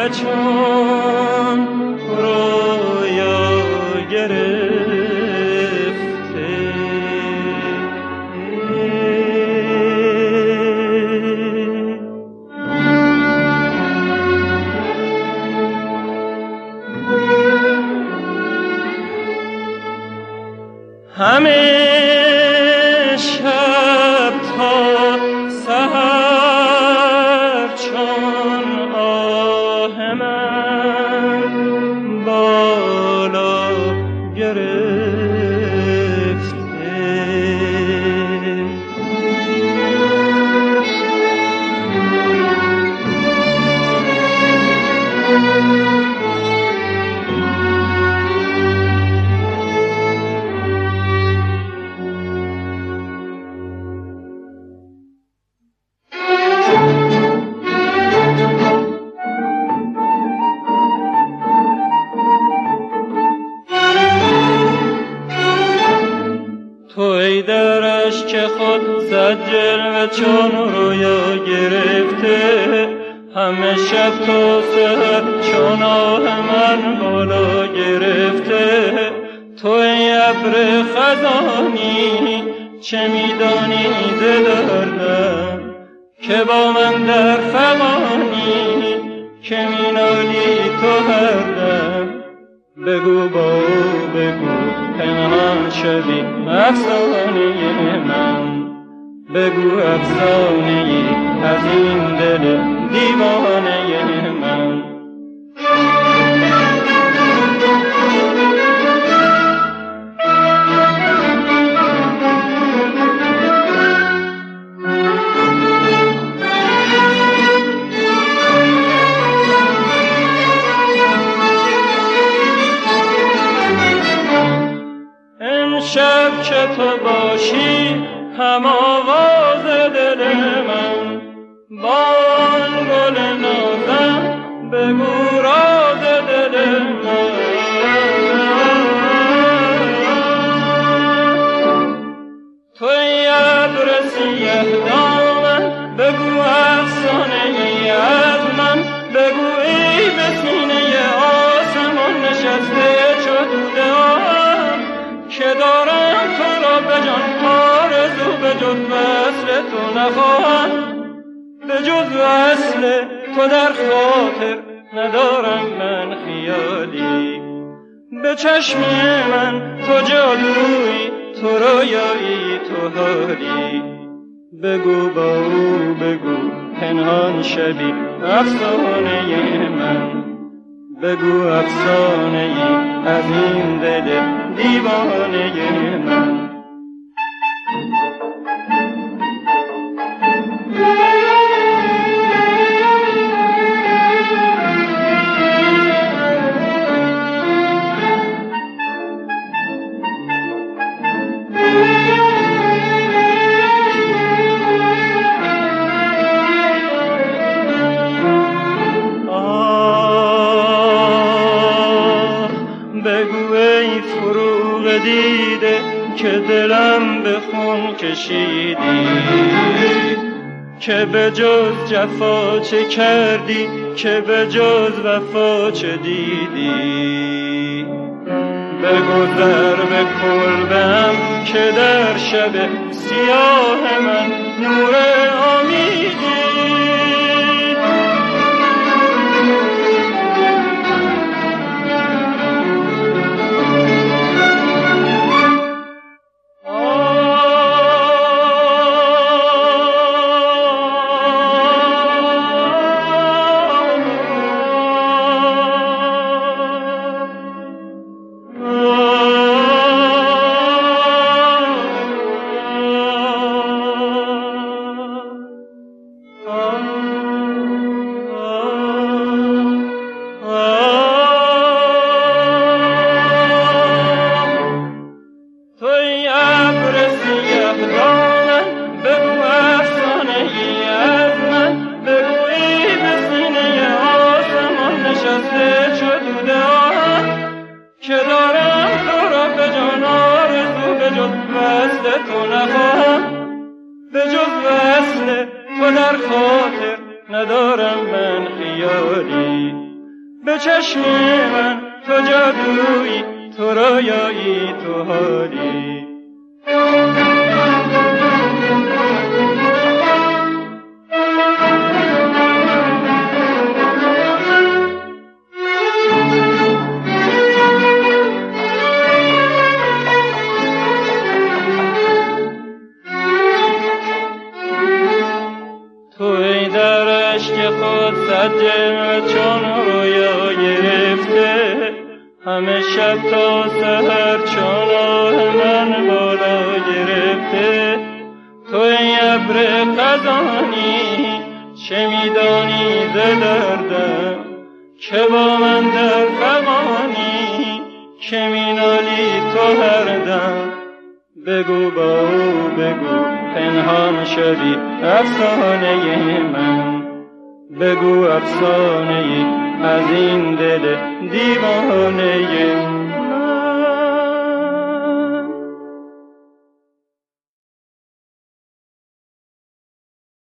چون رویا گرفته همه شب تا سحر چون آه من بالا گرفته توی درش که خود زد جلوه چون رویا گرفته همه شب تا سحر چون آه من بالا گرفته توی ابر خزانی چه میدانی ز دردم که با من در فغانی که مینالی تو هر دم بگو با او بگو پنهان شدی افسانه من بگو افسانه از این دل دیوانه من شب که تو باشی هم آواز دل من بان گل نازم بگو راز دل من توی ابر سیه دامن بگو افسانه ای از من بگو ای به سینه آسمان نشسته چو دوده که دارم تو را به جان آرزو به جز وصل تو نخواهم به جز وصل تو در خاطر ندارم من خیالی به چشم من تو جادویی تو رویایی تو حالی بگو با او بگو پنهان شبی افسانه من بگو افسانه ای از این دل دیوانه من دیده که دلم به خون کشیدی که به جز جفا چه کردی که به جز وفا چه دیدی بگذر به کلبم که در شب سیاه من نور امیدی تو نخواهم به جز وصل تو در خاطر ندارم من خیالی به چشم من تو جادویی، تو رویایی، تو حالی. توی در عشق خود سجه چون رویا گرفته، همه شب تا سحر چون آه من بالا گرفته. توی ابر خزانی چه میدانی ز دردم، که با من در فغانی که مینالی تو هر دم. بگو با او بگو پنهان شدی افسانه من، بگو افسانه از این دل دیوانه